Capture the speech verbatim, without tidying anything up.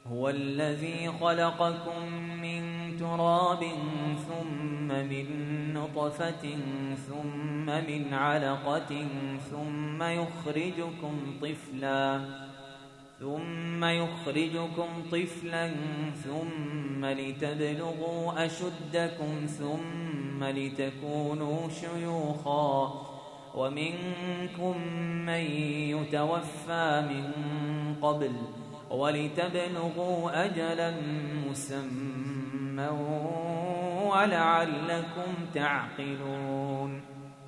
هو الذي خلقكم من تراب ثم من نطفة ثم من علقة ثم يخرجكم طفلا ثم يخرجكم طفلا ثم لتبلغوا أشدكم ثم لتكونوا شيوخا ومنكم من يتوفى من قبل ولتبلغوا أجلا مسمى ولعلكم تعقلون